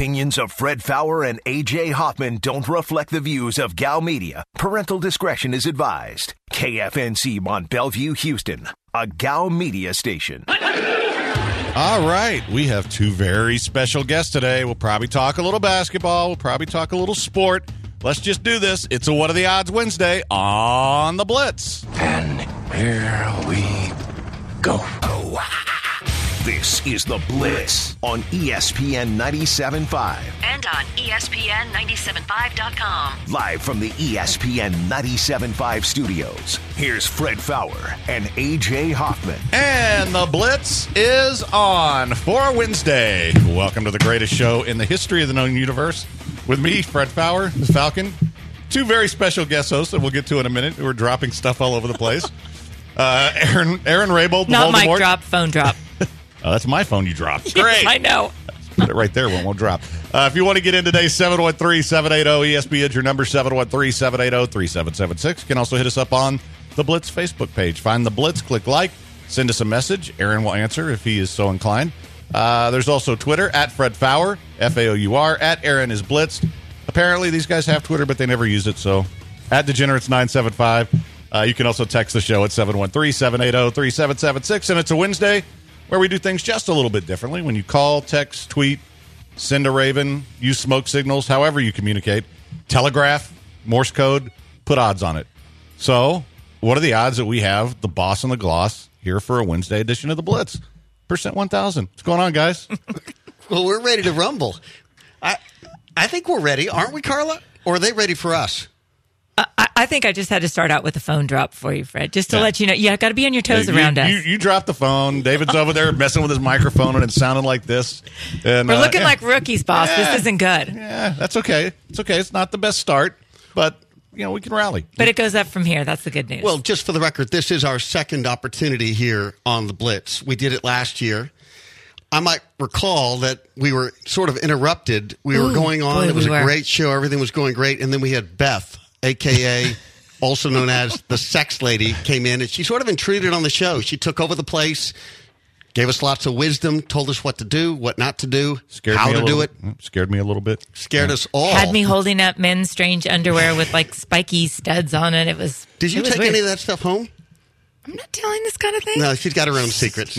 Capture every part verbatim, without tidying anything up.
opinions of Fred Faour and A J Hoffman don't reflect the views of Gal Media. Parental discretion is advised. K F N C Mont Bellevue, Houston, a Gal Media station. All right, we have two very special guests today. We'll probably talk a little basketball. We'll probably talk a little sport. Let's just do this. It's a What Are the Odds Wednesday on the Blitz. And here we go. This is The Blitz on E S P N ninety-seven point five. And on E S P N ninety-seven point five dot com. Live from the E S P N ninety-seven point five studios, here's Fred Faour and A J Hoffman. And The Blitz is on for Wednesday. Welcome to the greatest show in the history of the known universe. With me, Fred Faour, the Falcon. Two very special guest hosts that we'll get to in a minute who are dropping stuff all over the place. Uh, Aaron Aaron Raybold, the Not Voldemort. mic drop, phone drop. Oh, that's my phone you dropped. Great. I know. Put it right there. One won't drop. Uh, if you want to get in today, seven one three, seven eight zero, E S P N is your number, seven one three, seven eight zero, three seven seven six. You can also hit us up on the Blitz Facebook page. Find the Blitz, click like, send us a message. Aaron will answer if he is so inclined. Uh, there's also Twitter, at Fred Faour, F A O U R, at Aaron is Blitzed. Apparently, these guys have Twitter, but they never use it, so at Degenerates nine seven five. Uh, you can also text the show at seven one three, seven eight zero, three seven seven six, and it's a Wednesday where we do things just a little bit differently. When you call, text, tweet, send a raven, use smoke signals, however you communicate, telegraph, Morse code, put odds on it. So, what are the odds that we have the boss and the gloss here for a Wednesday edition of the Blitz? Percent one thousand. What's going on, guys? Well, we're ready to rumble. I I think we're ready, aren't we, Carla? Or are they ready for us? I, I think I just had to start out with a phone drop for you, Fred, just to Yeah. let you know. Yeah, got to be on your toes you, around us. You, you dropped the phone. David's over there messing with his microphone, and it sounded like this. And, We're uh, looking yeah. like rookies, boss. Yeah. This isn't good. Yeah, that's okay. It's okay. It's not the best start, but, you know, we can rally. But it goes up from here. That's the good news. Well, just for the record, this is our second opportunity here on the Blitz. We did it last year. I might recall that we were sort of interrupted. We were Ooh, going on. boy, it was we a were. great show. Everything was going great. And then we had Beth, a k a also known as the Sex Lady, came in, and she sort of intruded on the show. She took over the place, gave us lots of wisdom, told us what to do, what not to do, Scared how me a to do little- it. Scared me a little bit. Scared us all. Had me holding up men's strange underwear with like spiky studs on it. It was. Did you it was take weird. any of that stuff home? I'm not telling this kind of thing. No, she's got her own secrets.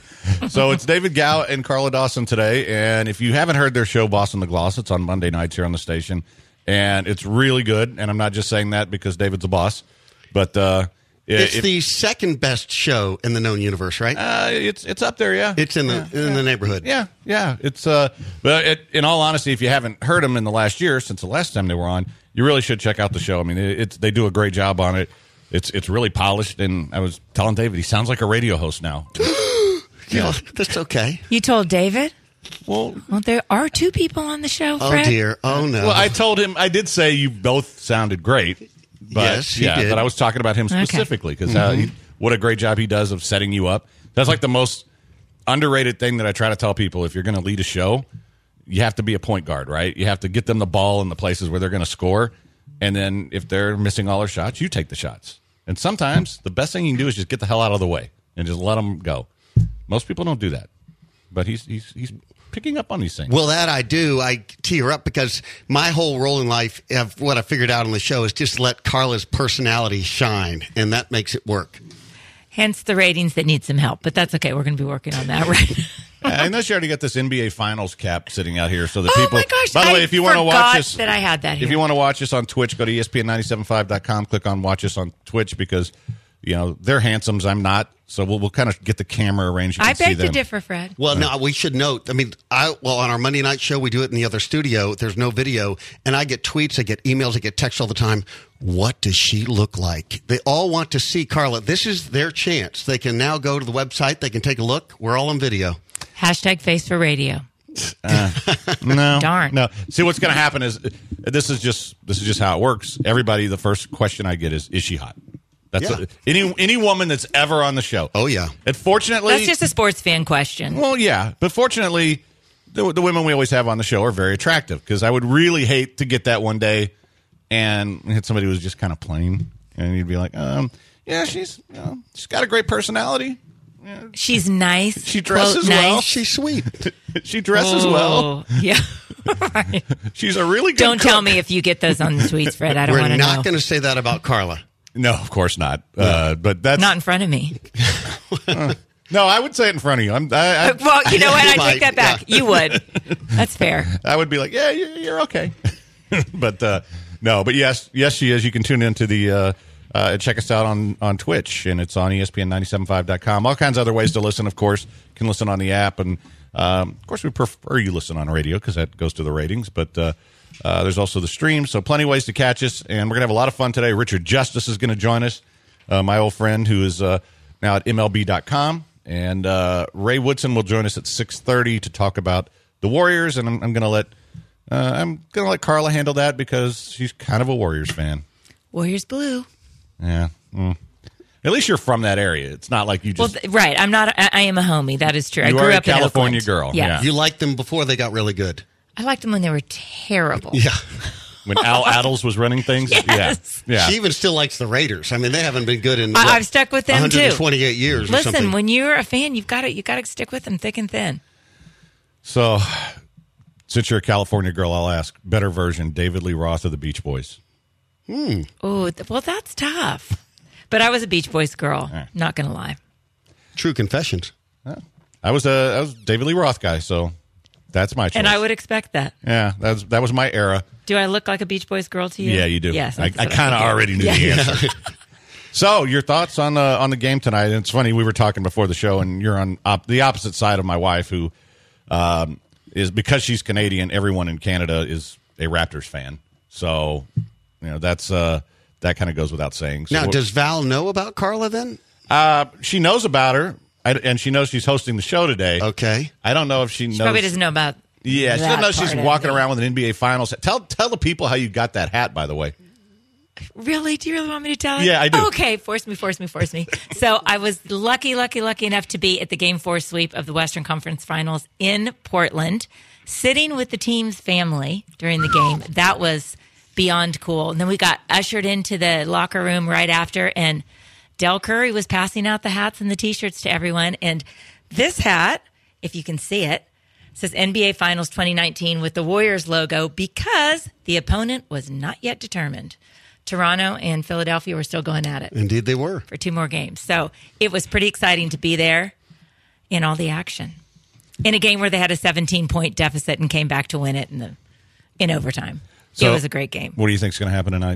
So it's David Gow and Carla Dawson today, and if you haven't heard their show, Boss and the Gloss, it's on Monday nights here on the station, and it's really good, and I'm not just saying that because David's a boss, but uh, It's if, the second best show in the known universe, right? uh, it's it's up there, yeah. it's in the yeah, in yeah. the neighborhood. Yeah, yeah. It's uh, but it, in all honesty, if you haven't heard them in the last year since the last time they were on, you really should check out the show. I mean, it, it's they do a great job on it. It's it's really polished, and I was telling David he sounds like a radio host now. Yeah, that's okay. You told David? Well, Well, there are two people on the show, Oh Fred. dear. Oh no. well, I told him I did say you both sounded great. But, Yes, he yeah, did. but I was talking about him Okay. specifically because uh, he- what a great job he does of setting you up. That's like the most underrated thing that I try to tell people. If you're going to lead a show, you have to be a point guard, right? You have to get them the ball in the places where they're going to score, and then if they're missing all their shots, you take the shots. And sometimes the best thing you can do is just get the hell out of the way and just let them go. Most people don't do that, but he's he's he's picking up on these things. Well, that I do. I tee her up because my whole role in life, of what I figured out on the show, is just let Carla's personality shine, and that makes it work. Hence the ratings that need some help, but that's okay. We're going to be working on that, right? I know you already got this N B A Finals cap sitting out here, so that Oh people. my gosh, By the way, I if you want to watch forgot us, that I had that here. If you want to watch us on Twitch, go to E S P N nine seven five dot com. Click on Watch Us on Twitch because you know they're handsomes. I'm not, so we'll we'll kind of get the camera arranged. You I can see beg to them. differ, Fred. Well, no, we should note. I mean, I well on our Monday night show we do it in the other studio. There's no video, and I get tweets, I get emails, I get texts all the time. What does she look like? They all want to see Carla. This is their chance. They can now go to the website. They can take a look. We're all on video. Hashtag face for radio. No, Darn. no. See, what's going to happen is this is just this is just how it works. Everybody, the first question I get is, "Is she hot?" That's Yeah. a, any any woman that's ever on the show. Oh yeah. And fortunately, That's just a sports fan question. well, yeah, but fortunately, the, the women we always have on the show are very attractive because I would really hate to get that one day and hit somebody who was just kind of plain, and you'd be like, um, yeah, she's you know, she's got a great personality. She's nice. She dresses quote, well. nice. She's sweet. She dresses well. Oh, yeah. Right. She's a really good Don't cook. tell me if you get those on the tweets, Fred. I don't want We're to know. not going to say that about Carla. No, of course not. Uh, but that's Not in front of me. no. I would say it in front of you. I'm, I, I, Well, you know what? I You take that might, back. yeah. You would. That's fair. I would be like, yeah, you're, you're okay. but uh, no, but yes, yes, she is. You can tune into the uh, uh, check us out on, on Twitch, and it's on E S P N nine seven five dot com. All kinds of other ways to listen. Of course, you can listen on the app, and um, of course, we prefer you listen on radio because that goes to the ratings. But uh, uh, there's also the stream, so plenty of ways to catch us, and we're gonna have a lot of fun today. Richard Justice is going to join us, uh, my old friend who is uh, now at M L B dot com, and uh, Ray Woodson will join us at six thirty to talk about the Warriors, and I'm, I'm going to let. Uh, I'm going to let Carla handle that because she's kind of a Warriors fan. Warriors blue. Yeah. Mm. At least you're from that area. It's not like you Well, just. th- right. I'm not. I, I am a homie. That is true. I You grew are a up in California Oakland. girl, Yes. yeah. You liked them before they got really good. I liked them when they were terrible. Yeah. when Al Addles was running things. Yes. Yeah. Yeah. She even still likes the Raiders. I mean, they haven't been good in I- what, I've stuck with them, too. one hundred twenty-eight years or Listen, something. when you're a fan, you've got to you got to stick with them thick and thin. So, since you're a California girl, I'll ask better version David Lee Roth of the Beach Boys. Oh, th- well, that's tough. But I was a Beach Boys girl. Not gonna lie. True confessions. I was a I was a David Lee Roth guy, so that's my choice. And I would expect that. Yeah, that's that was my era. Do I look like a Beach Boys girl to you? Yeah, you do. Yes. I, that's I what kind of figured. already knew Yeah. the answer. So, your thoughts on uh, on the game tonight? And it's funny, we were talking before the show, and you're on op- the opposite side of my wife, who um, is because she's Canadian. Everyone in Canada is a Raptors fan, so you know that's uh, that kind of goes without saying. So Now, what- does Val know about Carla then? uh, she knows about her, I, and she knows she's hosting the show today. Okay. I don't know if she knows. She probably doesn't know about. Yeah, she that doesn't know she's part of walking it. around with an N B A Finals. Tell tell the people how you got that hat, by the way. Really? Do you really want me to tell it? Yeah, I do. Okay, force me, force me, force me. So I was lucky, lucky, lucky enough to be at the Game Four sweep of the Western Conference Finals in Portland, sitting with the team's family during the game. That was beyond cool. And then we got ushered into the locker room right after, and Del Curry was passing out the hats and the T-shirts to everyone. And this hat, if you can see it, says N B A Finals twenty nineteen with the Warriors logo because the opponent was not yet determined. Toronto and Philadelphia were still going at it Indeed, they were. for two more games. So it was pretty exciting to be there in all the action. In a game where they had a seventeen-point deficit and came back to win it in the in overtime. So, it was a great game. What do you think is going to happen tonight?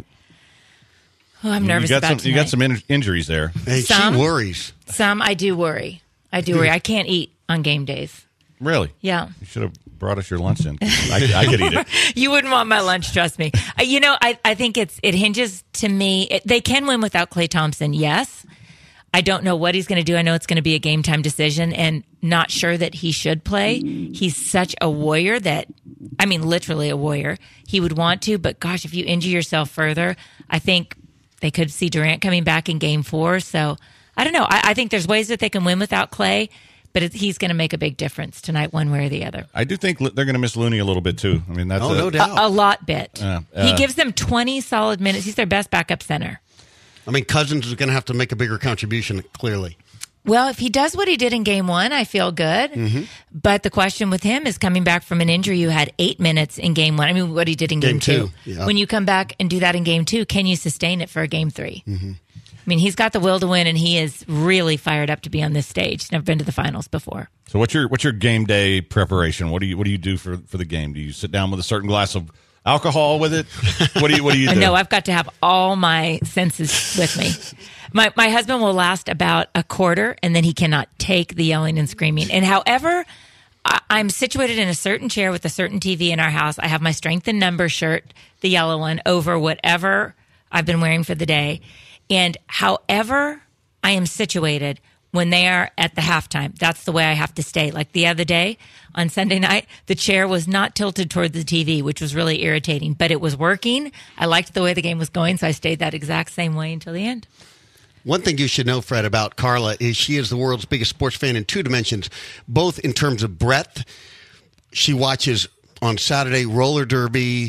Oh, I'm nervous you got about some. You got tonight. some in- injuries there. Hey, Some- she worries. Some I do worry. I do worry. I can't eat on game days. Really? Yeah. You should have brought us your lunch in. I, I could eat it. You wouldn't want my lunch, trust me. Uh, you know, I, I think it's it hinges to me. It, they can win without Klay Thompson, yes. I don't know what he's going to do. I know it's going to be a game time decision and not sure that he should play. He's such a warrior that, I mean, literally a warrior. He would want to, but gosh, if you injure yourself further, I think they could see Durant coming back in game four. So I don't know. I, I think there's ways that they can win without Klay, but it, he's going to make a big difference tonight, one way or the other. I do think they're going to miss Looney a little bit too. I mean, that's Oh, a, no doubt. A, a lot bit. Yeah, he uh, gives them twenty solid minutes. He's their best backup center. I mean, Cousins is going to have to make a bigger contribution, clearly. Well, if he does what he did in game one, I feel good. Mm-hmm. But the question with him is coming back from an injury. You had eight minutes in game one. I mean, what he did in game, Game two. two, yeah. When you come back and do that in game two, can you sustain it for a game three? Mm-hmm. I mean, he's got the will to win, and he is really fired up to be on this stage. He's never been to the finals before. So what's your what's your game day preparation? What do you what do you do for, for the game? Do you sit down with a certain glass of alcohol with it? What do you what do you do? No, I've got to have all my senses with me. My my husband will last about a quarter, and then he cannot take the yelling and screaming. And however, I, I'm situated in a certain chair with a certain T V in our house. I have my strength in numbers shirt, the yellow one, over whatever I've been wearing for the day. And however I am situated when they are at the halftime, that's the way I have to stay. Like the other day on Sunday night, the chair was not tilted toward the T V, which was really irritating, but it was working. I liked the way the game was going, so I stayed that exact same way until the end. One thing you should know, Fred, about Carla is she is the world's biggest sports fan in two dimensions, both in terms of breadth. She watches on Saturday roller derby,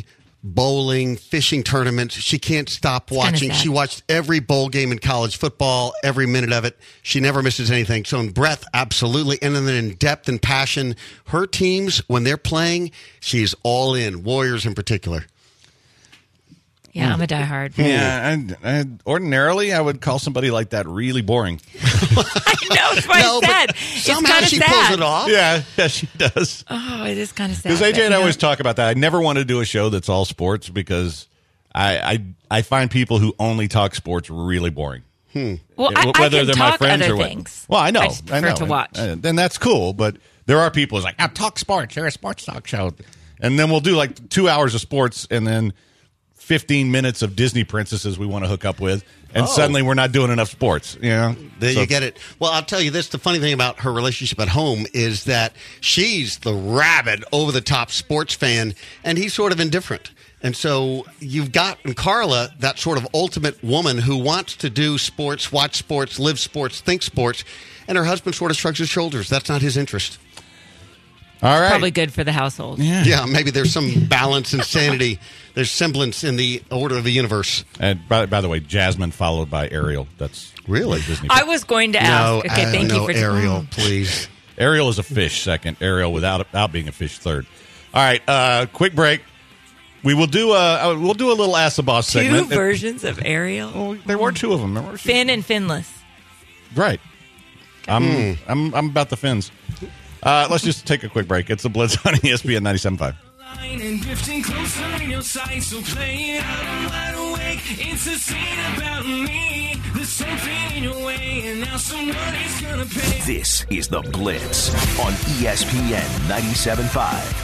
bowling, fishing tournaments. She can't stop kinda watching. sad. She watched every bowl game in college football, every minute of it. She never misses anything. So in breadth, absolutely. And then in depth and passion, her teams, when they're playing, she's all in, Warriors in particular. Yeah, I'm a diehard. Yeah, and, and ordinarily I would call somebody like that really boring. I know, that's what No, I but said. It's somehow kind of she sad. pulls it off. Yeah, yeah, she does. Oh, it is kind of sad. Because A J but, and I you know, always talk about that. I never want to do a show that's all sports because I I, I find people who only talk sports really boring. Well, I, I Whether can they're talk my friends other or what. things. Well, I know. I just I prefer know. to watch. And, and that's cool, but there are people who's like, "I talk sports. You're a sports talk show," and then we'll do like two hours of sports and then fifteen minutes of Disney princesses we want to hook up with, and Oh. suddenly we're not doing enough sports. You know, There So- you get it. Well, I'll tell you this. The funny thing about her relationship at home is that she's the rabid, over-the-top sports fan, and he's sort of indifferent. And so you've got in Carla that sort of ultimate woman who wants to do sports, watch sports, live sports, think sports, and her husband sort of shrugs his shoulders. That's not his interest. All right. Probably good for the household. Yeah. Yeah, maybe there's some balance and sanity. There's semblance in the order of the universe. And by, by the way, Jasmine followed by Ariel. That's Really? Disney. I was going to ask. No, okay, uh, thank no, you for Ariel, please. Ariel is a fish second. Ariel without without being a fish third. All right, uh, quick break. We will do a we'll do a little Ask the Boss two segment. versions of Ariel. Well, there were two of them. Remember? Fin and finless. Right. I'm I'm I'm about the fins. Uh, let's just take a quick break. It's the Blitz on E S P N ninety-seven point five. And drifting closer in your sight, so play it out, I'm wide awake. It's a scene about me. There's something in your way, and now somebody's gonna pay. This is The Blitz on E S P N ninety-seven point five.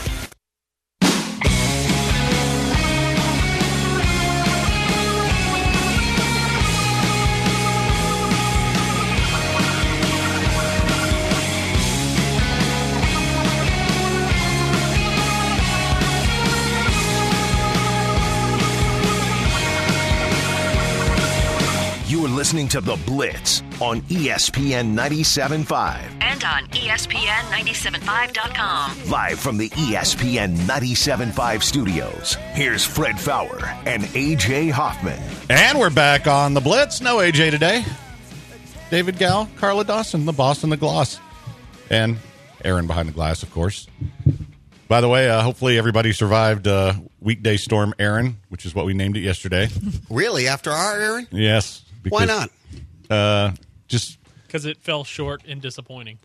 You are listening to The Blitz on E S P N ninety-seven point five. And on E S P N ninety-seven point five dot com. Live from the E S P N ninety-seven point five studios, here's Fred Fowler and A J Hoffman. And we're back on the Blitz. No A J today. David Gow, Carla Dawson, the boss and the gloss. And Aaron behind the glass, of course. By the way, uh, hopefully everybody survived uh, weekday storm Aaron, which is what we named it yesterday. Really? After our Aaron? Yes. Because, Why not? Uh, just Because it fell short and disappointing.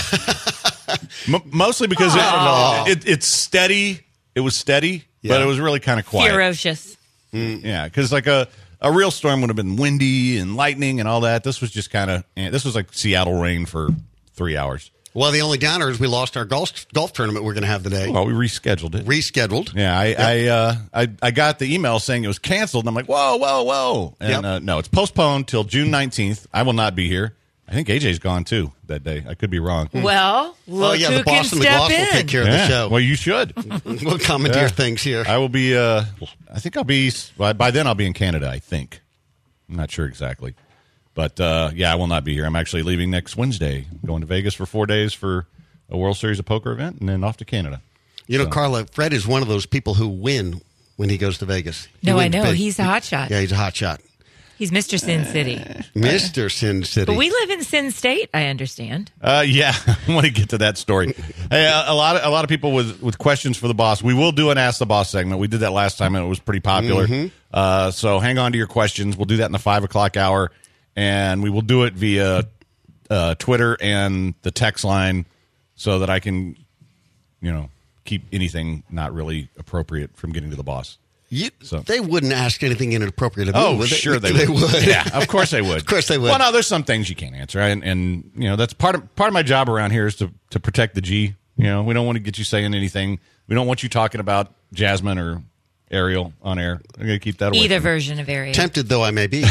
m- mostly because it, it, it's steady. It was steady, Yeah. but it was really kind of quiet. Ferocious. Yeah, because like a, a real storm would have been windy and lightning and all that. This was just kind of, this was like Seattle rain for three hours. Well, the only downer is we lost our golf golf tournament we're going to have today. Well, we rescheduled it. Rescheduled. Yeah, I I, uh, I I got the email saying it was canceled, and I'm like, whoa, whoa, whoa. And Yep. uh, no, it's postponed till June nineteenth. I will not be here. I think A J's gone, too, that day. I could be wrong. Well, look Oh, yeah, who the boss can and the step gloss in. will take care of the Yeah, show. well, you should. We'll commandeer Yeah. things here. I will be, uh, I think I'll be, by, by then I'll be in Canada, I think. I'm not sure exactly. But, uh, yeah, I will not be here. I'm actually leaving next Wednesday, going to Vegas for four days for a World Series of Poker event, and then off to Canada. You know, So- Carla, Fred is one of those people who win when he goes to Vegas. He No, I wins know. big. He's a hot shot. Yeah, he's a hot shot. He's Mister Sin City. Mister Sin City. But we live in Sin State, I understand. Uh, yeah, I want to get to that story. Hey, a, a lot of a lot of people with, with questions for the boss. We will do an Ask the Boss segment. We did that last time, and it was pretty popular. Mm-hmm. Uh, so hang on to your questions. We'll do that in the five o'clock hour, and we will do it via uh, Twitter and the text line, so that I can, you know, keep anything not really appropriate from getting to the boss. You, So- They wouldn't ask anything inappropriate of you. Oh, would they? sure they, they would. would. Yeah, of course they would. Of course they would. Well, no, there's some things you can't answer, and, and you know that's part of part of my job around here is to to protect the G. You know, we don't want to get you saying anything. We don't want you talking about Jasmine or Ariel on air. I'm going to keep that away. Either from you. version of Ariel. Tempted though I may be.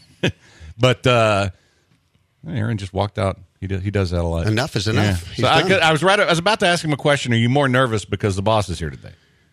But uh, Aaron just walked out. He does, he does that a lot. Enough is enough. Yeah. He's So I, done. could- I was right. I was about to ask him a question. Are you more nervous because the boss is here today?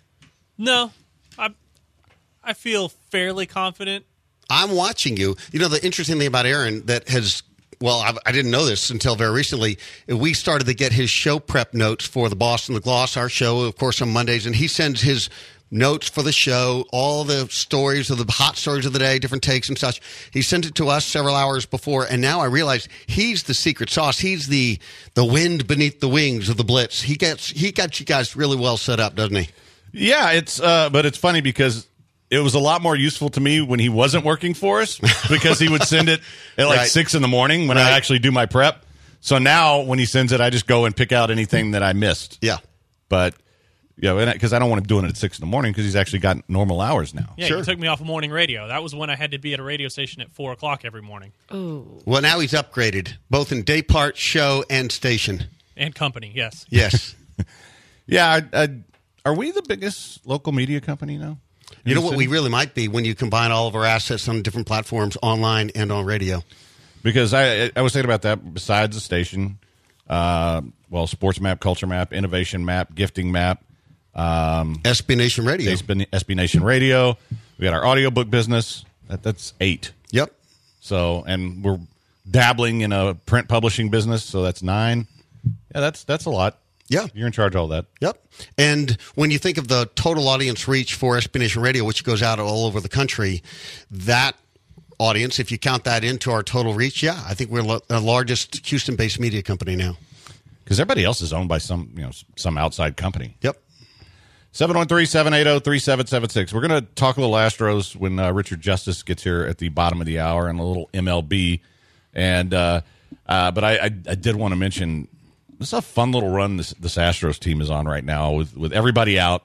No, I I feel fairly confident. I'm watching you. You know, the interesting thing about Aaron that has, well, I, I didn't know this until very recently. We started to get his show prep notes for the Boss and the Gloss, our show, of course, on Mondays, and he sends his notes for the show, all the stories of the hot stories of the day, different takes and such. He sent it to us several hours before, and now I realize he's the secret sauce. He's the the wind beneath the wings of the Blitz. He gets he got you guys really well set up, doesn't he? Yeah, it's uh, but it's funny because it was a lot more useful to me when he wasn't working for us because he would send it at like Right. six in the morning when Right. I actually do my prep. So now when he sends it, I just go and pick out anything that I missed. Yeah. But, you know, because I don't want him doing it at six in the morning because he's actually got normal hours now. Yeah, Sure. you took me off of morning radio. That was when I had to be at a radio station at four o'clock every morning. Well, now he's upgraded, both in day part, show, and station. And company, yes. Yes. Yeah. I, I, are we the biggest local media company now? You In know the what we city? really might be when you combine all of our assets on different platforms, online and on radio. Because I, I was thinking about that besides the station, uh, well, Sports Map, Culture Map, Innovation Map, Gifting Map, um, S B Nation Radio. S B, S B Nation Radio. We got our audiobook business. That, that's eight. Yep. So, and we're dabbling in a print publishing business, so that's nine. Yeah, that's that's a lot. Yeah. You're in charge of all that. Yep. And when you think of the total audience reach for S B Nation Radio, which goes out all over the country, that audience, if you count that into our total reach, yeah, I think we're lo- the largest Houston-based media company now. Because everybody else is owned by some, you know, some outside company. Yep. seven one three, seven eight zero, three seven seven six. We're going to talk a little Astros when uh, Richard Justice gets here at the bottom of the hour and a little M L B. And uh, uh, but I, I, I did want to mention this is a fun little run this, this Astros team is on right now with, with everybody out,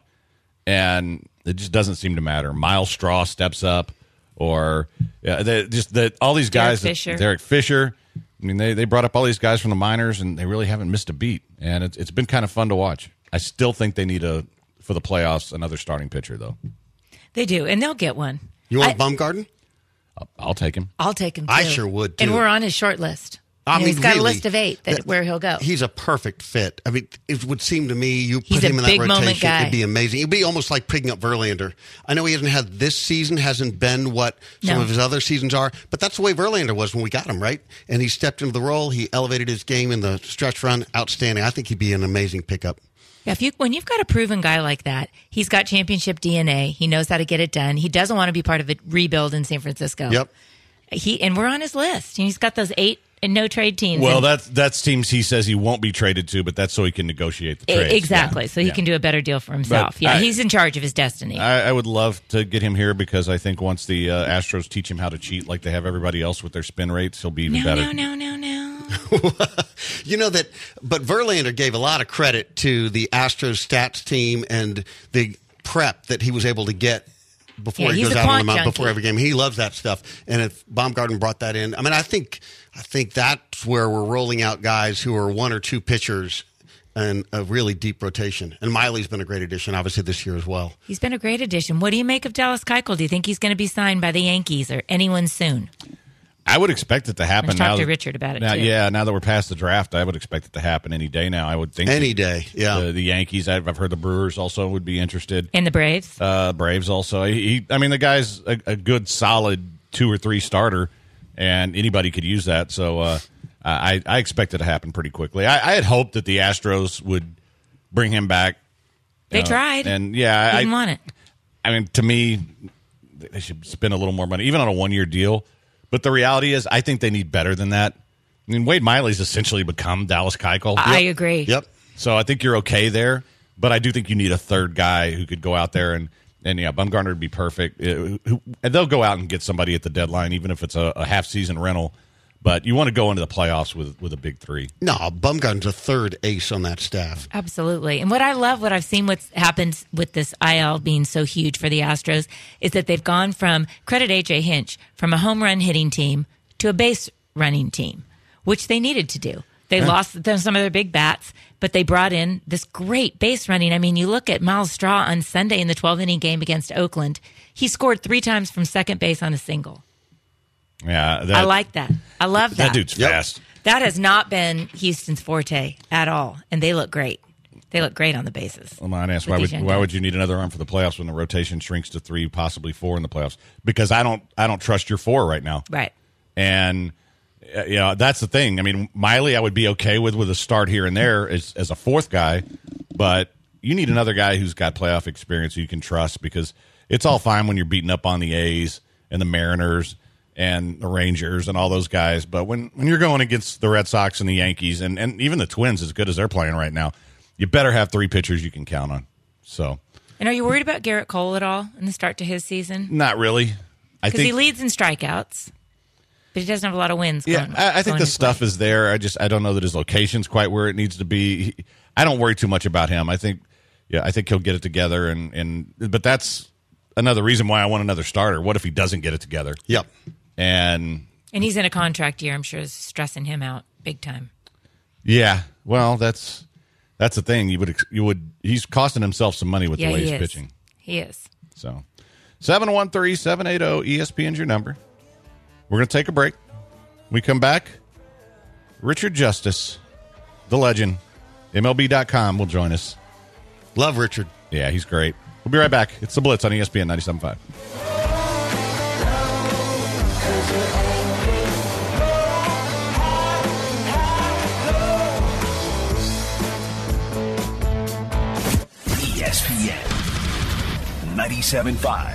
and it just doesn't seem to matter. Miles Straw steps up, or yeah, they, just that all these Derek guys, Fisher. Derek Fisher. I mean, they, they brought up all these guys from the minors, and they really haven't missed a beat. And it's, it's been kind of fun to watch. I still think they need a for the playoffs another starting pitcher, though. They do, and they'll get one. You want I- Bumgarden? I'll, I'll take him. I'll take him, too. I sure would, too. And we're on his short list. I You know, mean, he's got really, a list of eight that, that- where he'll go. He's a perfect fit. I mean, it would seem to me you He's put a him in that big moment rotation, guy. it'd be amazing. It'd be almost like picking up Verlander. I know he hasn't had this season, hasn't been what some No. of his other seasons are, but that's the way Verlander was when we got him, right? And he stepped into the role. He elevated his game in the stretch run. Outstanding. I think he'd be an amazing pickup. Yeah, if you when you've got a proven guy like that, he's got championship D N A. He knows how to get it done. He doesn't want to be part of a rebuild in San Francisco. Yep. He and we're on his list. He's got those eight and no trade teams. Well, and- that's that's teams he says he won't be traded to, but that's so he can negotiate the E- trade. exactly. Yeah. So he Yeah. can do a better deal for himself. But yeah, I- he's in charge of his destiny. I, I would love to get him here because I think once the uh, Astros teach him how to cheat like they have everybody else with their spin rates, he'll be even no, better. no, no, no, no. You know that, but Verlander gave a lot of credit to the Astros stats team and the prep that he was able to get before Yeah, he he's goes a out on the quant mound junkie. before every game. He loves that stuff. And if Baumgarten brought that in, I mean, I think I think that's where we're rolling out guys who are one or two pitchers and a really deep rotation. And Miley's been a great addition, obviously, this year as well. He's been a great addition. What do you make of Dallas Keuchel? Do you think he's going to be signed by the Yankees or anyone soon? I would expect it to happen. Let's talk now to that- Richard about it, Now, too. yeah, now that we're past the draft, I would expect it to happen any day now. I would think Any day, yeah. The, the Yankees, I've, I've heard the Brewers also would be interested. And the Braves? Uh, Braves also. He, he- I mean, the guy's a, a good, solid two or three starter, and anybody could use that. So uh, I, I expect it to happen pretty quickly. I, I had hoped that the Astros would bring him back. They Uh, tried. and yeah, Didn't I, want it. I mean, to me, they should spend a little more money, even on a one-year deal. But the reality is, I think they need better than that. I mean, Wade Miley's essentially become Dallas Keuchel. I agree. Yep. So I think you're okay there. But I do think you need a third guy who could go out there and, and yeah, Bumgarner would be perfect. Uh, who- And they'll go out and get somebody at the deadline, even if it's a, a half-season rental. But you want to go into the playoffs with, with a big three. No, Bumgarten's a third ace on that staff. Absolutely. And what I love, what I've seen what's happened with this I L being so huge for the Astros is that they've gone from, credit A J Hinch, from a home run hitting team to a base running team, which they needed to do. They Yeah. lost some of their big bats, but they brought in this great base running. I mean, you look at Miles Straw on Sunday in the twelfth inning game against Oakland. He scored three times from second base on a single. Yeah, that, I like that. I love that. that dude's Yep. fast. That has not been Houston's forte at all, and they look great. They look great on the bases. Well, I ask With why these would young why guys. would you need another arm for the playoffs when the rotation shrinks to three, possibly four in the playoffs? Because I don't I don't trust your four right now. Right. And uh, you know that's the thing. I mean, Miley, I would be okay with with a start here and there as as a fourth guy, but you need another guy who's got playoff experience who you can trust, because it's all fine when you're beating up on the A's and the Mariners and the Rangers and all those guys. But when, when you're going against the Red Sox and the Yankees and, and even the Twins, as good as they're playing right now, you better have three pitchers you can count on. So, and are you worried about Garrett Cole at all in the start to his season? Not really. I Because think he leads in strikeouts, but he doesn't have a lot of wins. Yeah, going, I, I think going the his stuff way. is there. I just I don't know that his location's quite where it needs to be. He, I don't worry too much about him. I think yeah, I think he'll get it together. And, and but that's another reason why I want another starter. What if he doesn't get it together? Yep. And And he's in a contract year. I'm sure is stressing him out big time. yeah, well, that's that's the thing. You would you would he's costing himself some money with Yeah, the way he he's is. pitching. He is. So seven one three, seven eight zero E S P N's your number. We're going to take a break. We come back. Richard Justice, the legend, M L B dot com will join us. Love Richard. Yeah, he's great. We'll be right back. It's The Blitz on E S P N ninety-seven point five. E S P N ninety-seven point five.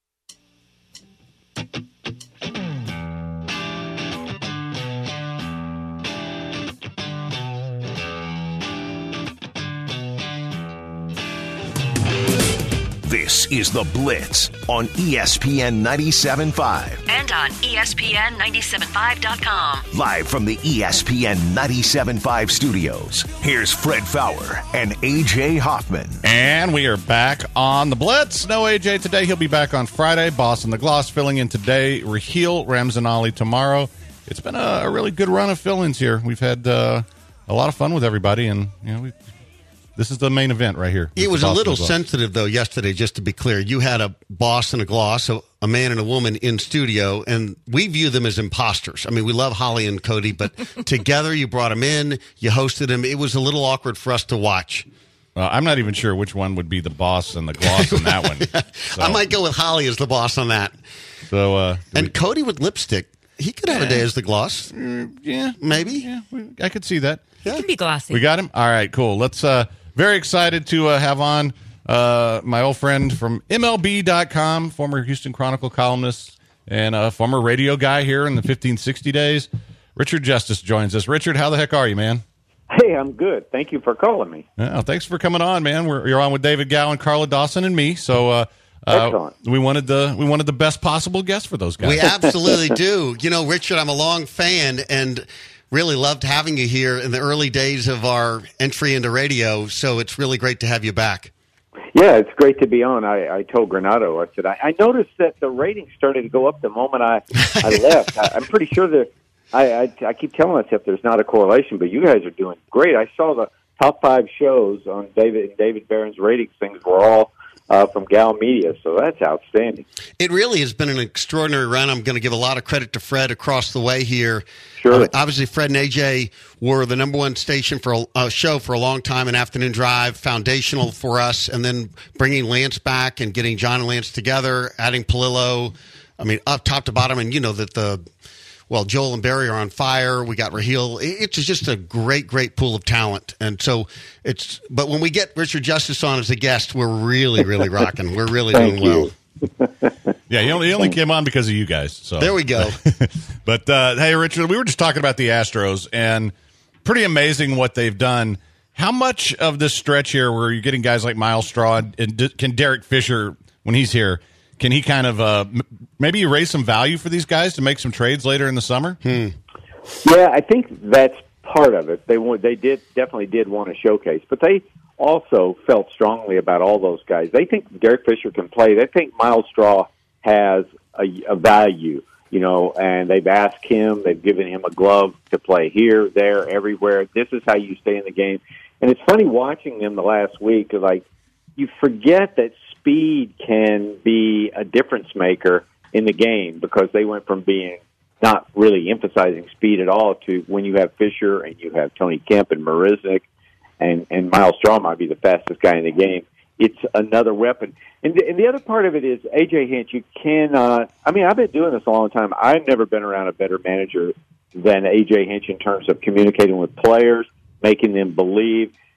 This is The Blitz on E S P N ninety-seven point five. And on E S P N ninety-seven point five dot com. Live from the E S P N ninety-seven point five studios, here's Fred Fowler and A J Hoffman. And we are back on The Blitz. No A J today. He'll be back on Friday. Boston the Gloss filling in today. Raheel Ramzanali tomorrow. It's been a, a really good run of fill-ins here. We've had uh, a lot of fun with everybody, and you know we. This is the main event right here. It was a Boston little Gloss. sensitive, though, yesterday, just to be clear. You had a boss and a gloss, a, a man and a woman in studio, and we view them as imposters. I mean, we love Holly and Cody, but together you brought them in, you hosted them. It was a little awkward for us to watch. Uh, I'm not even sure which one would be the boss and the gloss in that one. So, I might go with Holly as the boss on that. So, uh, And we- Cody with lipstick. He could have a day as the gloss. yeah, Maybe. yeah, we, I could see that. He can be glossy. We got him. All right, cool. Let's. Uh, very excited to uh, have on uh, my old friend from M L B dot com, former Houston Chronicle columnist and a former radio guy here in the fifteen sixty days. Richard Justice joins us. Richard, how the heck are you, man? Hey, I'm good. Thank you for calling me. Oh, thanks for coming on, man. We're, you're on with David Gowan, Carla Dawson, and me. So uh, uh, Excellent. we wanted the we wanted the best possible guest for those guys. We absolutely do. You know, Richard, I'm a long fan and really loved having you here in the early days of our entry into radio. So it's really great to have you back. Yeah, it's great to be on. I, I told Granado, I said, I, I noticed that the ratings started to go up the moment I, I left. I, I'm pretty sure that I, I, I keep telling myself there's not a correlation, but you guys are doing great. I saw the top five shows on David David Barron's ratings things were all uh, from Gal Media, so that's outstanding. It really has been an extraordinary run. I'm going to give a lot of credit to Fred across the way here. Sure. Uh, obviously, Fred and A J were the number one station for a uh, show for a long time, an afternoon drive, foundational for us, and then bringing Lance back and getting John and Lance together, adding Palillo, I mean, up top to bottom, and you know that the well, Joel and Barry are on fire. We got Raheel. It's just a great, great pool of talent. And so it's, but when we get Richard Justice on as a guest, we're really, really rocking. We're really Thank doing well. you. Yeah, he only, he only came on because of you guys. So There we go. But uh, hey, Richard, we were just talking about the Astros, and pretty amazing what they've done. How much of this stretch here, where you're getting guys like Miles Straw, and D- can Derek Fisher, when he's here, can he kind of uh, m- maybe raise some value for these guys to make some trades later in the summer? Hmm. Yeah, I think that's part of it. They wa- they did definitely did want to showcase, but they also felt strongly about all those guys. They think Derek Fisher can play. They think Miles Straw has a, a value, you know, and they've asked him. They've given him a glove to play here, there, everywhere. This is how you stay in the game. And it's funny watching them the last week. Like, you forget that speed can be a difference maker in the game, because they went from being not really emphasizing speed at all to when you have Fisher and you have Tony Kemp and Marisnik, and, and Miles Straw might be the fastest guy in the game. It's another weapon. And the, and the other part of it is A J Hinch. You cannot, I mean, I've been doing this a long time. I've never been around a better manager than A J Hinch in terms of communicating with players, making them believe.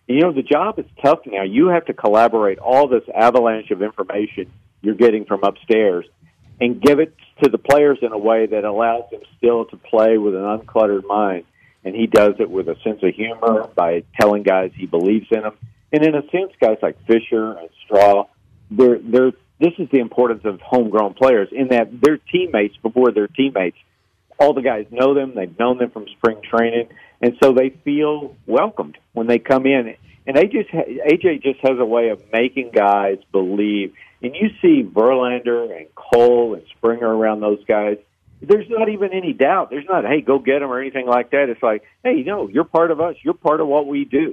You know, the job is tough now. You have to collaborate all this avalanche of information you're getting from upstairs and give it to the players in a way that allows them still to play with an uncluttered mind. And he does it with a sense of humor by telling guys he believes in them. And in a sense, guys like Fisher and Straw, they're, they're, this is the importance of homegrown players in that they're teammates before they're teammates. All the guys know them. They've known them from spring training. And so they feel welcomed when they come in. And A J, A J just has a way of making guys believe. And you see Verlander and Cole and Springer around those guys. There's not even any doubt. There's not, hey, go get them or anything like that. It's like, hey, no, you're part of us. You're part of what we do.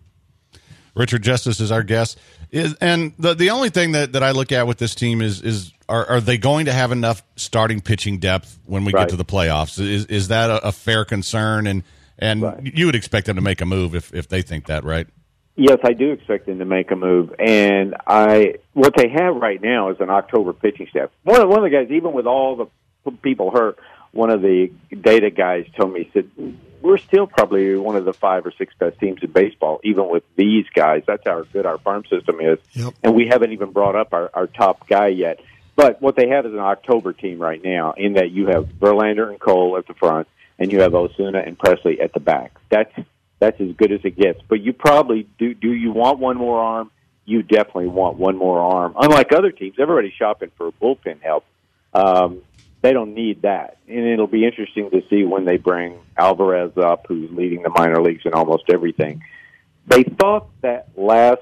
Richard Justice is our guest. Is, and the the only thing that, that I look at with this team is is are, are they going to have enough starting pitching depth when we Right. get to the playoffs? Is is that a, a fair concern? And and Right. you would expect them to make a move if, if they think that, right? Yes, I do expect them to make a move. And I what they have right now is an October pitching staff. One of, one of the guys, even with all the people hurt, one of the data guys told me, he said, we're still probably one of the five or six best teams in baseball, even with these guys. That's how good our farm system is. Yep. And we haven't even brought up our, our top guy yet. But what they have is an October team right now, in that you have Verlander and Cole at the front, and you have Osuna and Presley at the back. That's that's as good as it gets. But you probably do. Do you want one more arm? You definitely want one more arm. Unlike other teams, everybody's shopping for bullpen help. Um, they don't need that, and it'll be interesting to see when they bring Alvarez up, who's leading the minor leagues in almost everything. They thought that last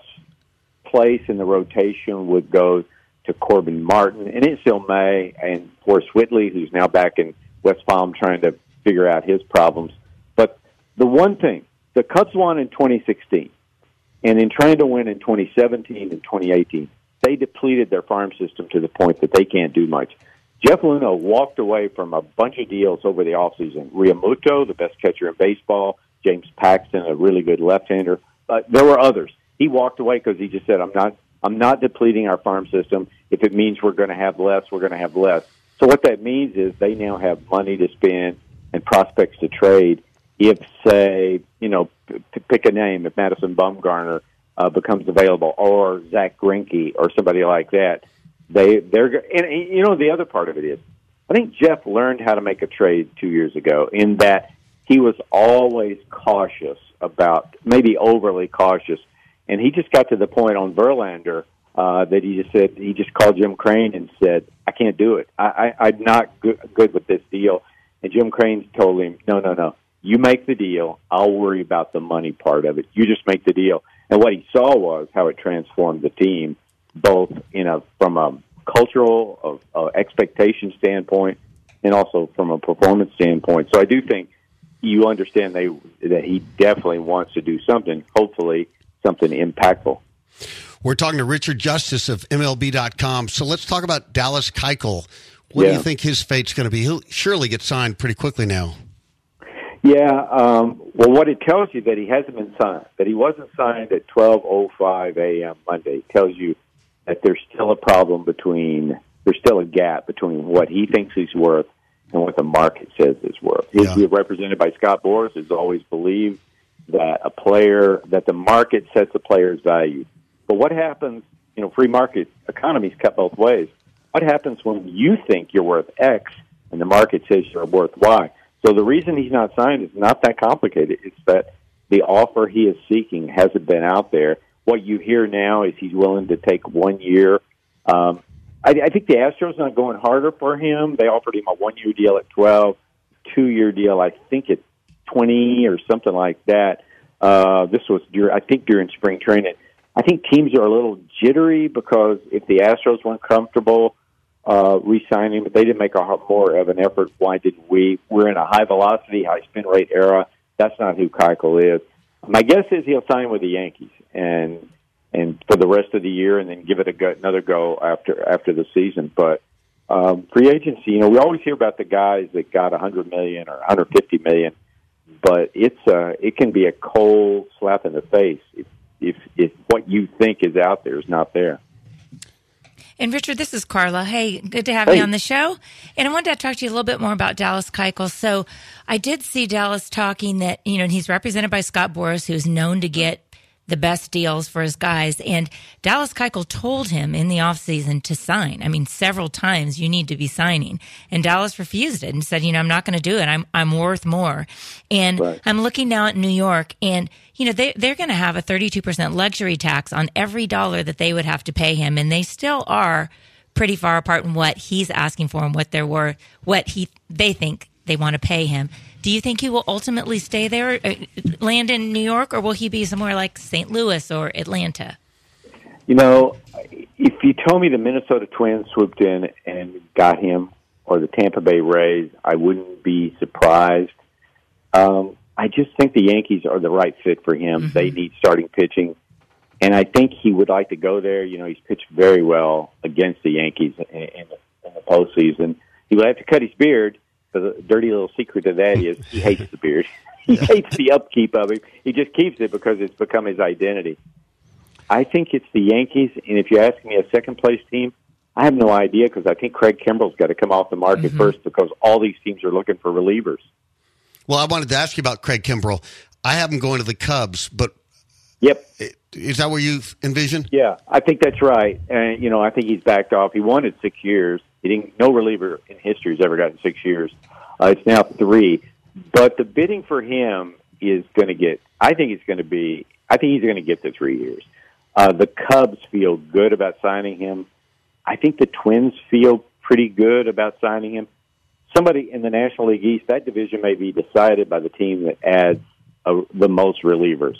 place in the rotation would go to Corbin Martin, and it still may, and Forrest Whitley, who's now back in West Palm trying to figure out his problems. But the one thing, the Cubs won in twenty sixteen, and in trying to win in twenty seventeen and twenty eighteen, they depleted their farm system to the point that they can't do much. Jeff Luna walked away from a bunch of deals over the offseason. Realmuto, the best catcher in baseball, James Paxton, a really good left-hander. Uh, there were others. He walked away because he just said, I'm not I'm not depleting our farm system. If it means we're going to have less, we're going to have less. So what that means is they now have money to spend and prospects to trade if, say, you know, p- pick a name, if Madison Bumgarner uh, becomes available, or Zach Greinke or somebody like that. They, they're, and, and you know, the other part of it is, I think Jeff learned how to make a trade two years ago in that he was always cautious about, maybe overly cautious, and he just got to the point on Verlander uh, that he just said, he just called Jim Crane and said, I can't do it. I, I, I'm not good, good with this deal. And Jim Crane told him, no, no, no, you make the deal. I'll worry about the money part of it. You just make the deal. And what he saw was how it transformed the team, both in a from a cultural of uh, expectation standpoint and also from a performance standpoint. So I do think you understand they that he definitely wants to do something, hopefully something impactful. We're talking to Richard Justice of M L B dot com. So let's talk about Dallas Keuchel. What Yeah. do you think his fate's going to be? He'll surely get signed pretty quickly now. Yeah, um, well, what it tells you that he hasn't been signed, that he wasn't signed at twelve oh five a.m. Monday, it tells you that there's still a problem between, there's still a gap between what he thinks he's worth and what the market says is worth. He's Yeah. represented by Scott Boras, has always believed that a player, that the market sets a player's value. But what happens, you know, free market economies cut both ways. What happens when you think you're worth X and the market says you're worth Y? So the reason he's not signed is not that complicated. It's that the offer he is seeking hasn't been out there. What you hear now is he's willing to take one year. Um, I, I think the Astros are going harder for him. They offered him a one-year deal at twelve, two-year deal, I think, at twenty or something like that. Uh, this was, during, I think, during spring training. I think teams are a little jittery because if the Astros weren't comfortable uh, re-signing him, but they didn't make a more of an effort. Why didn't we? We're in a high-velocity, high-spin rate era. That's not who Keuchel is. My guess is he'll sign with the Yankees and and for the rest of the year, and then give it a go, another go after after the season. But um, free agency, you know, we always hear about the guys that got one hundred million dollars or one hundred fifty million dollars, but it's uh, it can be a cold slap in the face if, if if what you think is out there is not there. And Richard, this is Carla. Hey, good to have Hey. you on the show. And I wanted to talk to you a little bit more about Dallas Keuchel. So I did see Dallas talking that, you know, he's represented by Scott Boras, who's known to get the best deals for his guys. And Dallas Keuchel told him in the offseason to sign. I mean, several times, you need to be signing. And Dallas refused it and said, you know, I'm not going to do it. I'm I'm worth more. And right. I'm looking now at New York, and, you know, they, they're going to have a thirty-two percent luxury tax on every dollar that they would have to pay him. And they still are pretty far apart in what he's asking for and what they're worth, what he they think they want to pay him. Do you think he will ultimately stay there, uh, land in New York, or will he be somewhere like Saint Louis or Atlanta? You know, if you told me the Minnesota Twins swooped in and got him, or the Tampa Bay Rays, I wouldn't be surprised. Um, I just think the Yankees are the right fit for him. Mm-hmm. They need starting pitching, and I think he would like to go there. You know, he's pitched very well against the Yankees in, in, the, in the postseason. He will have to cut his beard. The dirty little secret of that is he hates the beard. He hates the upkeep of it. He just keeps it because it's become his identity. I think it's the Yankees, and if you ask me a second-place team, I have no idea because I think Craig Kimbrell's got to come off the market mm-hmm. first because all these teams are looking for relievers. Well, I wanted to ask you about Craig Kimbrell. I have him going to the Cubs, but yep, is that where you envision? Yeah, I think that's right. And, you know, I think he's backed off. He wanted six years. He didn't, no reliever in history has ever gotten six years. Uh, it's now three. But the bidding for him is going to get, I think it's going to be, I think he's going to get the three years. Uh, the Cubs feel good about signing him. I think the Twins feel pretty good about signing him. Somebody in the National League East, that division may be decided by the team that adds uh, the most relievers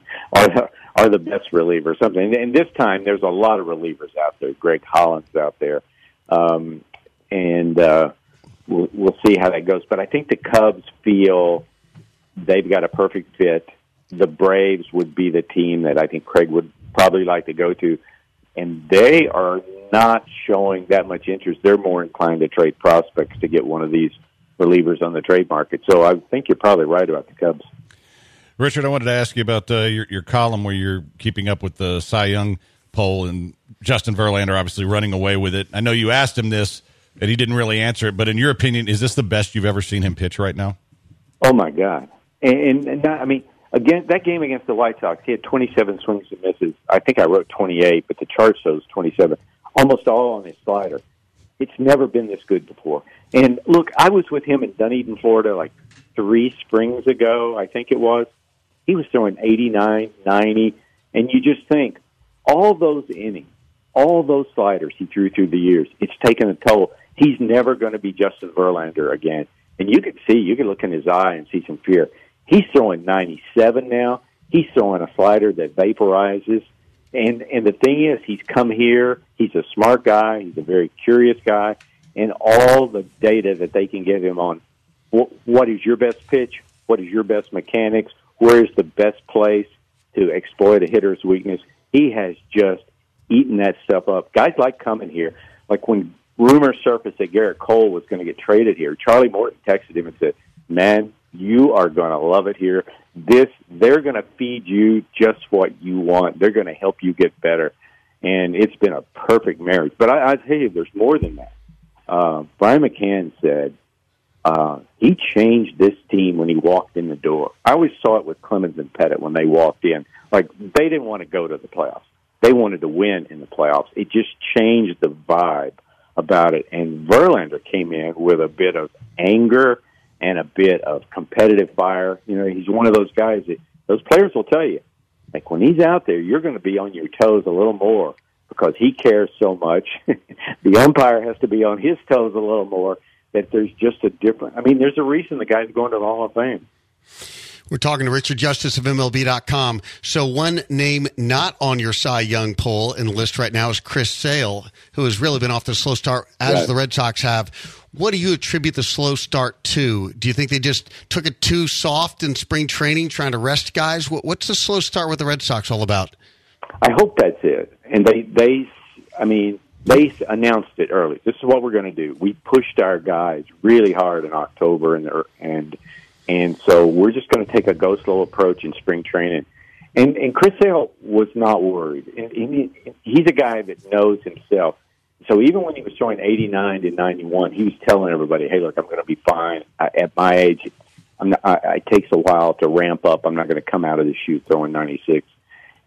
or are the best relievers. Something. And this time, there's a lot of relievers out there. Greg Holland's out there. Um, and uh, we'll, we'll see how that goes. But I think the Cubs feel they've got a perfect fit. The Braves would be the team that I think Craig would probably like to go to. And they are not showing that much interest. They're more inclined to trade prospects to get one of these relievers on the trade market. So I think you're probably right about the Cubs. Richard, I wanted to ask you about uh, your, your column where you're keeping up with the Cy Young poll and Justin Verlander obviously running away with it. I know you asked him this, and he didn't really answer it, but in your opinion, is this the best you've ever seen him pitch right now? Oh, my God. And, and not, I mean, again, that game against the White Sox, he had twenty-seven swings and misses. I think I wrote twenty-eight, but the chart shows twenty-seven, almost all on his slider. It's never been this good before. And, look, I was with him in Dunedin, Florida, like three springs ago, I think it was. He was throwing eighty-nine, ninety, and you just think, all those innings, all those sliders he threw through the years, it's taken a toll. He's never going to be Justin Verlander again. And you could see, you could look in his eye and see some fear. He's throwing ninety-seven now. He's throwing a slider that vaporizes. And and the thing is, he's come here. He's a smart guy. He's a very curious guy. And all the data that they can give him on what, what is your best pitch, what is your best mechanics, where is the best place to exploit a hitter's weakness, he has just eaten that stuff up. Guys like coming here. Like when rumors surfaced that Garrett Cole was going to get traded here, Charlie Morton texted him and said, man, you are going to love it here. This, they're going to feed you just what you want. They're going to help you get better. And it's been a perfect marriage. But I, I tell you, there's more than that. Uh, Brian McCann said uh, he changed this team when he walked in the door. I always saw it with Clemens and Pettit when they walked in. Like, they didn't want to go to the playoffs. They wanted to win in the playoffs. It just changed the vibe about it. And Verlander came in with a bit of anger and a bit of competitive fire. You know, he's one of those guys that those players will tell you, like, when he's out there, you're going to be on your toes a little more because he cares so much. The umpire has to be on his toes a little more, that there's just a different – I mean, there's a reason the guy's going to the Hall of Fame. We're talking to Richard Justice of M L B dot com. So one name not on your Cy Young poll in the list right now is Chris Sale, who has really been off the slow start, as right. the Red Sox have. What do you attribute the slow start to? Do you think they just took it too soft in spring training, trying to rest guys? What's the slow start with the Red Sox all about? I hope that's it. And they, they I mean, they announced it early. This is what we're going to do. We pushed our guys really hard in October, and and and so we're just going to take a go slow approach in spring training. And and Chris Sale was not worried. And he, he's a guy that knows himself. So even when he was throwing eighty-nine to ninety-one, he was telling everybody, "Hey, look, I'm going to be fine. I, at my age, I'm not, I, it takes a while to ramp up. I'm not going to come out of the chute throwing ninety-six."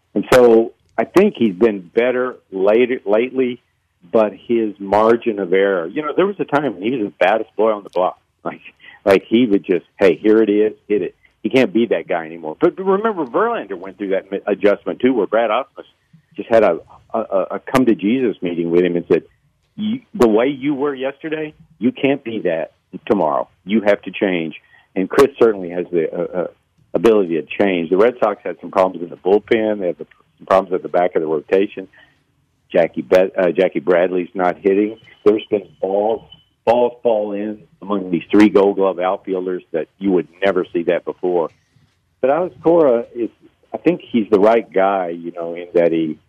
And so I think he's been better later, lately, but his margin of error, you know, there was a time when he was the baddest boy on the block. Like, like he would just, hey, here it is, hit it. He can't be that guy anymore. But remember, Verlander went through that adjustment, too, where Brad Ausmus just had a, a, a come-to-Jesus meeting with him and said, you, the way you were yesterday, you can't be that tomorrow. You have to change. And Chris certainly has the uh, uh, ability to change. The Red Sox had some problems in the bullpen. They have the, some problems at the back of the rotation. Jackie Be- uh, Jackie Bradley's not hitting. There's been balls balls fall in among these three Gold Glove outfielders that you would never see that before. But Alex Cora is, I think he's the right guy, you know, in that he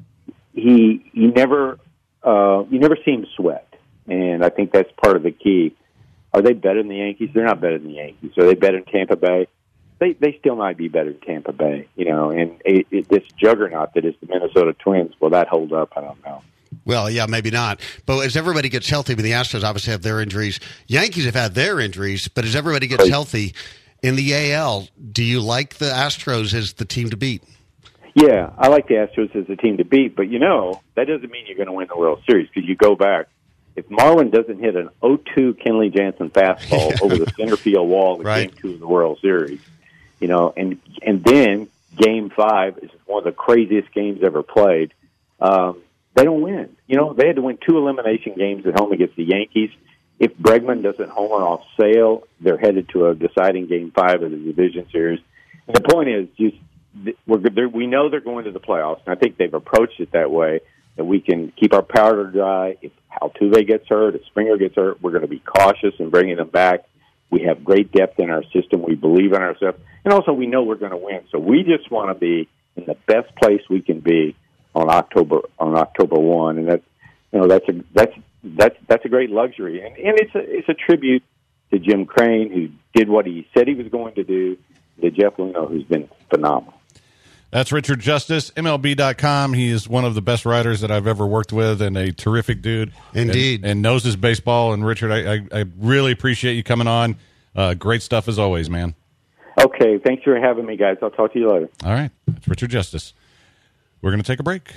he he never uh, you never see him sweat, and I think that's part of the key. Are they better than the Yankees? They're not better than the Yankees. Are they better than Tampa Bay? They they still might be better than Tampa Bay, you know. And it, it, this juggernaut that is the Minnesota Twins, will that hold up? I don't know. Well, yeah, maybe not. But as everybody gets healthy, but the Astros obviously have their injuries. Yankees have had their injuries, but as everybody gets Great. healthy in the A L, do you like the Astros as the team to beat? Yeah, I like the Astros as the team to beat, but, you know, that doesn't mean you're going to win the World Series because you go back. If Marwin doesn't hit an oh two Kenley Jansen fastball yeah. over the center field wall in right. Game two of the World Series, you know, and and then Game five is one of the craziest games ever played, um, they don't win. You know, they had to win two elimination games at home against the Yankees. If Bregman doesn't homer off Sale, they're headed to a deciding Game five of the division series. And the point is, just we're, we know they're going to the playoffs, and I think they've approached it that way, that we can keep our powder dry. If Altuve gets hurt, if Springer gets hurt, we're going to be cautious in bringing them back. We have great depth in our system. We believe in ourselves. And also, we know we're going to win. So we just want to be in the best place we can be on October on October first. And that, you know, that's a that's that's that's a great luxury. And and it's a it's a tribute to Jim Crane, who did what he said he was going to do, to Jeff Luhnow, who's been phenomenal. That's Richard Justice, M L B dot com. He is one of the best writers that I've ever worked with and a terrific dude. Indeed. And, and knows his baseball. And, Richard, I, I, I really appreciate you coming on. Uh, great stuff as always, man. Okay, thanks for having me, guys. I'll talk to you later. All right. That's Richard Justice. We're going to take a break.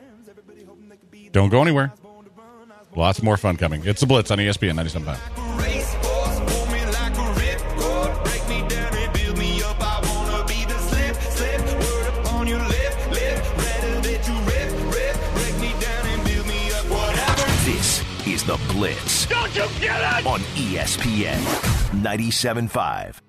Don't go anywhere. Lots more fun coming. It's The Blitz on E S P N ninety-seven point five. Is The Blitz. Don't you get it? On E S P N ninety-seven point five.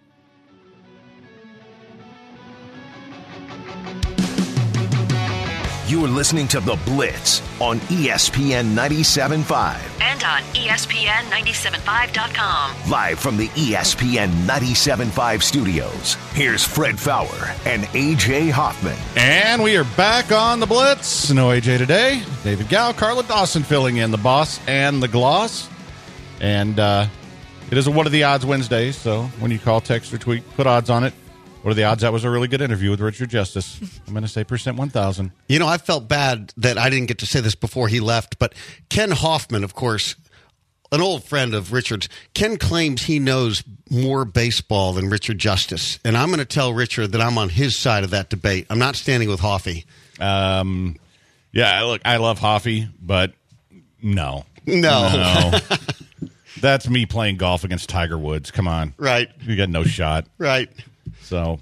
You are listening to The Blitz on E S P N ninety-seven point five. And on E S P N ninety-seven point five dot com. Live from the E S P N ninety-seven point five studios, here's Fred Fowler and A J Hoffman. And we are back on The Blitz. No A J today. David Gow, Carla Dawson filling in, the boss and the gloss. And uh, it is a What Are the Odds Wednesday, so when you call, text, or tweet, put odds on it. What are the odds that was a really good interview with Richard Justice? I'm going to say percent one thousand. You know, I felt bad that I didn't get to say this before he left, but Ken Hoffman, of course, an old friend of Richard's, Ken claims he knows more baseball than Richard Justice. And I'm going to tell Richard that I'm on his side of that debate. I'm not standing with Hoffy. Um, yeah, look, I love Hoffy, but no. No. No. That's me playing golf against Tiger Woods. Come on. Right. You got no shot. Right. So,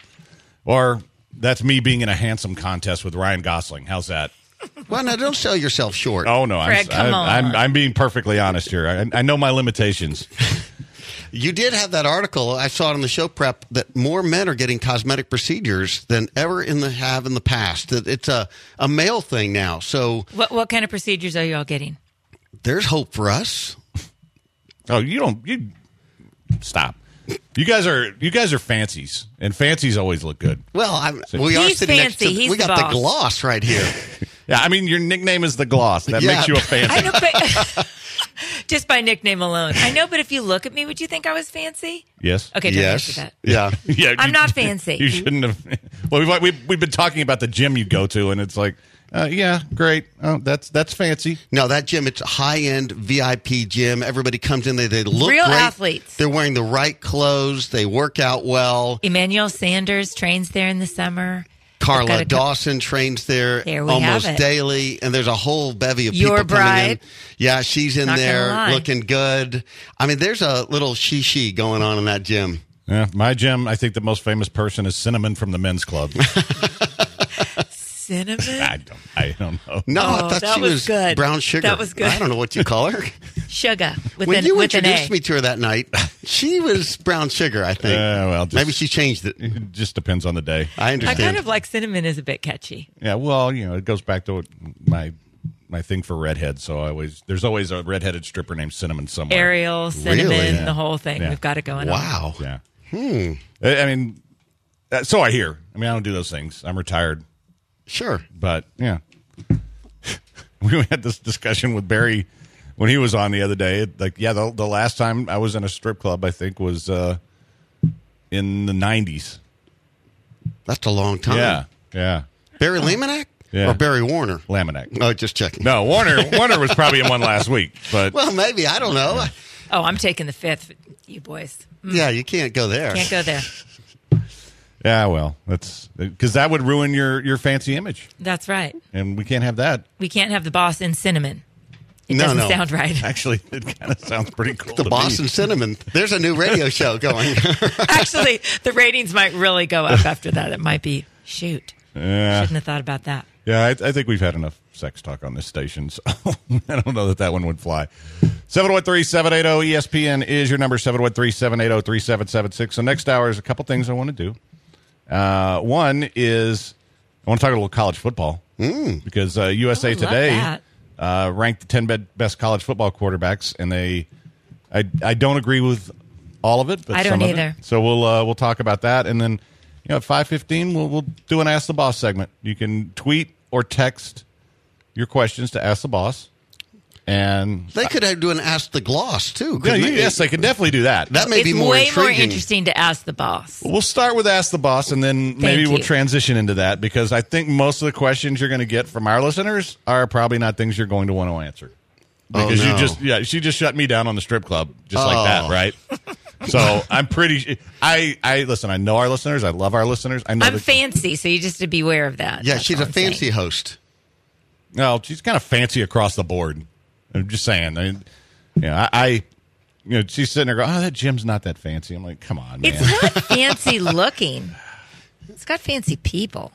or that's me being in a handsome contest with Ryan Gosling. How's that? Well, now don't sell yourself short. Oh no, Fred, I'm, come I'm, on. I'm I'm being perfectly honest here. I, I know my limitations. You did have that article. I saw it on the show prep that more men are getting cosmetic procedures than ever in the have in the past. That it's a a male thing now. So, What what kind of procedures are you all getting? there's hope for us. Oh, you don't you stop. You guys are you guys are fancies, and fancies always look good. Well, I'm, we are He's sitting next fancy. to. He's we the got the boss. gloss right here. Yeah, I mean your nickname is the Gloss. That Yeah. makes you a fancy. I know, but just by nickname alone. I know, but if you look at me, would you think I was fancy? Yes. Okay, don't Yes. answer that. Yeah. Yeah. I'm you- not fancy. You shouldn't have. Well, we've we've, we've been talking about the gym you go to, and it's like, uh, yeah, great. Oh, that's that's fancy. No, that gym, it's a high-end V I P gym. Everybody comes in, they, they look Real great. athletes. They're wearing the right clothes. They work out well. Emmanuel Sanders trains there in the summer. Carla gotta co- Dawson trains there, There we almost have it. daily, and there's a whole bevy of Your people coming in. bride. Yeah, she's in Not gonna there lie. looking good. I mean, there's a little she-she going on in that gym. Yeah, my gym, I think the most famous person is Cinnamon from the men's club. Cinnamon? I don't, I don't know. No, I Oh, thought that she was was good. brown sugar. That was good. I don't know what you call her. Sugar with when an, you with an introduced A. me to her that night, she was brown sugar, I think. Yeah, well, just- Maybe she changed it. It just depends on the day. I I understand. kind of like cinnamon is a bit catchy. Yeah, well, you know, it goes back to my my thing for redheads. So I always there's always a redheaded stripper named Cinnamon somewhere. Ariel, cinnamon, Really? Yeah. the whole thing. Yeah. We've got it going on. Wow. Yeah. Hmm. I, I mean, uh, so I hear. I mean, I don't do those things. I'm retired, Sure. but yeah. We had this discussion with Barry when he was on the other day. Like, yeah, the, the last time I was in a strip club, I think, was uh, in the nineties. That's a long time. Yeah, yeah. Barry Laminack? Yeah. Or Barry Warner? Laminack. Oh, just checking. No, Warner. Warner was probably in one last week, but Well, maybe. I don't know. Oh, I'm taking the fifth, you boys. Yeah, you can't go there. Can't go there. yeah, well, that's because that would ruin your your fancy image, That's right. and we can't have that. We can't have the boss in cinnamon. It No, doesn't no. sound right. Actually, it kind of sounds pretty cool. The to Boston me. Cinnamon. There's a new radio show going. Actually, the ratings might really go up after that. It might be, shoot. Yeah, Shouldn't have thought about that. yeah. I, I think we've had enough sex talk on this station, so I don't know that that one would fly. seven one three, seven eight zero, E S P N is your number, seven one three, seven eight zero, three seven seven six. So next hour is a couple things I want to do. Uh, one is I want to talk a little college football because uh, U S A Oh, I love Today that. uh, ranked the ten be- best college football quarterbacks, and they I I don't agree with all of it, but I don't some of it. either. So we'll uh, we'll talk about that, and then you know at five fifteen we'll we'll do an Ask the Boss segment. You can tweet or text your questions to Ask the Boss, and They could have do an Ask the Gloss, too. yeah, couldn't you- they? yes, they can definitely do that. That may It's be more way more intriguing. interesting to ask the boss. We'll start with Ask the Boss, and then maybe Thank we'll you. transition into that because I think most of the questions you're going to get from our listeners are probably not things you're going to want to answer. Oh, Because no. you just, yeah, she just shut me down on the strip club just like Oh. that, right? So I'm pretty. I I listen. I know our listeners. I love our listeners. I know. I'm that- fancy, so you just to beware of that. Yeah, That's she's all a I'm fancy saying. host. No, she's kind of fancy across the board. I'm just saying. I mean, yeah, I, I, you know, she's sitting there going, "Oh, that gym's not that fancy." I'm like, "Come on, man." It's not fancy looking. It's got fancy people.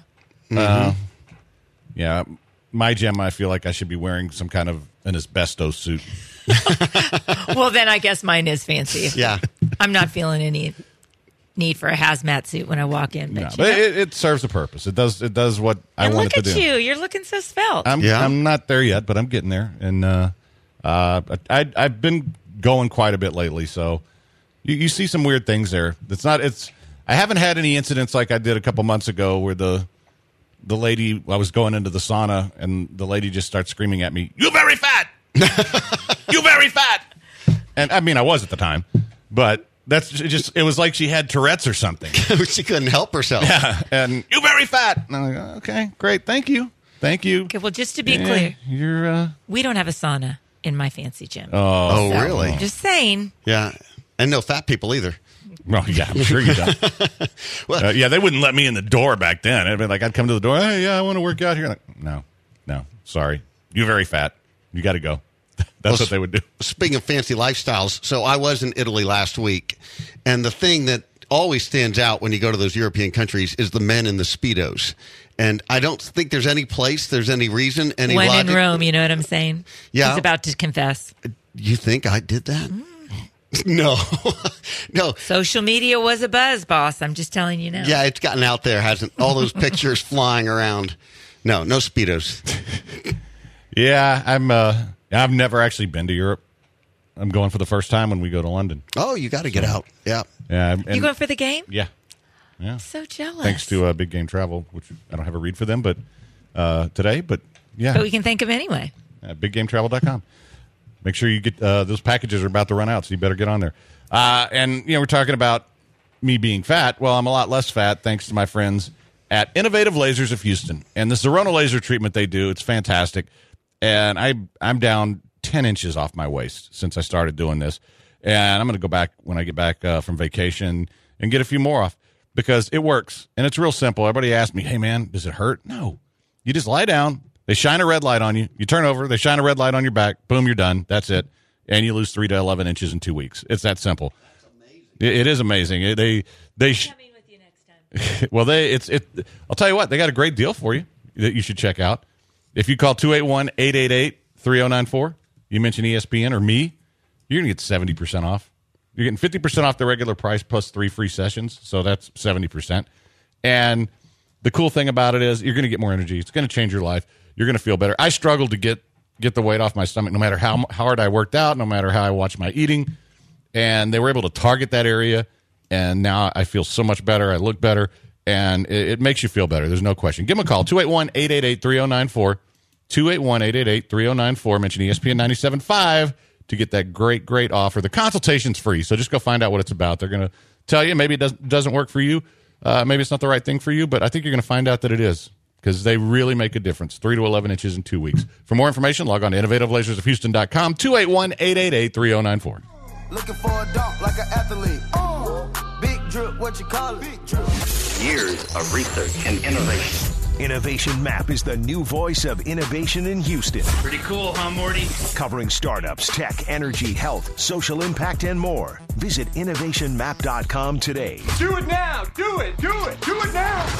Yeah, my gym. I feel like I should be wearing some kind of an asbestos suit. Well, then I guess mine is fancy. Yeah. I'm not feeling any need for a hazmat suit when I walk in. But, No, you but know. it, it serves a purpose. It does. It does what I and want look it to at do. you. You're looking so svelte. I'm, Yeah. I'm not there yet, but I'm getting there, and uh, uh, I, I've been going quite a bit lately. So you, you see some weird things there. It's not. It's. I haven't had any incidents like I did a couple months ago where the the lady I was going into the sauna and the lady just starts screaming at me, "You very fat! You very fat!" And I mean, I was at the time, but that's it just. It was like she had Tourette's or something. She couldn't help herself. And you very fat. And I'm like, okay, great, thank you, thank you. Okay, well, just to be Yeah, clear, you're. Uh, we don't have a sauna in my fancy gym. Oh, So, really? Just saying. Yeah. And no fat people either. well, yeah, I'm sure you don't. Well, Uh, yeah, they wouldn't let me in the door back then. It'd be like I'd come to the door. Hey, yeah, I want to work out here. Like, no, no, sorry, you're very fat. You got to go. That's Well, what they would do. Speaking of fancy lifestyles, so I was in Italy last week, and the thing that always stands out when you go to those European countries is the men in the Speedos. And I don't think there's any place, there's any reason, any When logic. in Rome, you know what I'm saying? Yeah. He's about to confess. You think I did that? Mm. No. No. Social media was a buzz, boss. I'm just telling you now. Yeah, it's gotten out there, hasn't all those pictures flying around. No, no Speedos. Yeah, I'm. Uh, I've never actually been to Europe. I'm going for the first time when we go to London. Oh, you got to get out. Yeah. Yeah, and, You going for the game? yeah, yeah. So jealous. Thanks to uh, Big Game Travel, which I don't have a read for them, but uh, today. But yeah, But we can thank him anyway. at big game travel dot com. Make sure you get uh, those packages are about to run out, so you better get on there. Uh, and you know, we're talking about me being fat. Well, I'm a lot less fat thanks to my friends at Innovative Lasers of Houston, and the Zerona laser treatment they do. It's fantastic, and I I'm down ten inches off my waist since I started doing this, and I'm going to go back when I get back uh, from vacation and get a few more off. because it works, and it's real simple. Everybody asks me, hey, man, does it hurt? No. You just lie down. They shine a red light on you. You turn over. They shine a red light on your back. Boom, you're done. That's it. And you lose three to eleven inches in two weeks. It's that simple. That's amazing. It, it is amazing. It, they they sh- coming with you next time. Well, they it's it. I'll tell you what. They got a great deal for you that you should check out. If you call two eight one, eight eight eight, three oh nine four, you mention E S P N or me, you're going to get seventy percent off. You're getting fifty percent off the regular price plus three free sessions, so that's seventy percent. And the cool thing about it is you're going to get more energy. It's going to change your life. You're going to feel better. I struggled to get get the weight off my stomach no matter how hard I worked out, no matter how I watched my eating. And they were able to target that area, and now I feel so much better. I look better, and it, it makes you feel better. There's no question. Give them a call, two eight one, eight eight eight, three oh nine four, two eight one, eight eight eight, three oh nine four. Mention E S P N ninety-seven point five to get that great, great offer. The consultation's free, so just go find out what it's about. They're going to tell you. Maybe it doesn't, doesn't work for you. Uh, maybe it's not the right thing for you, but I think you're going to find out that it is, because they really make a difference. three to eleven inches in two weeks. For more information, log on to innovative lasers of houston dot com, two eight one, eight eight eight, three oh nine four. Looking for a dunk like an athlete. Oh, big drip, what you call it? Big drip. Years of research and innovation. Innovation Map is the new voice of innovation in Houston. Pretty cool, huh, Morty? Covering startups, tech, energy, health, social impact, and more. Visit innovation map dot com today. Do it now! Do it! Do it! Do it now!